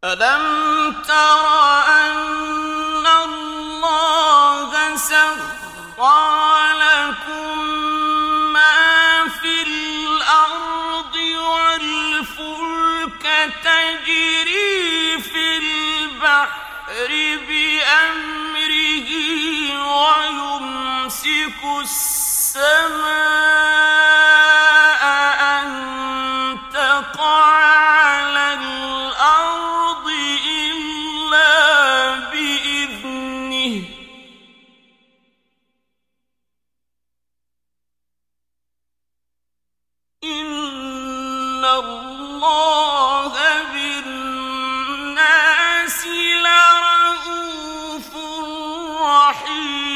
ألم تر أن الله سخر لكم ما في الأرض والفلك تجري في البحر بأمره ويمسك السماء أن تقع على الأرض إلا بإذنه إن الله بالناس لرءوف رحيم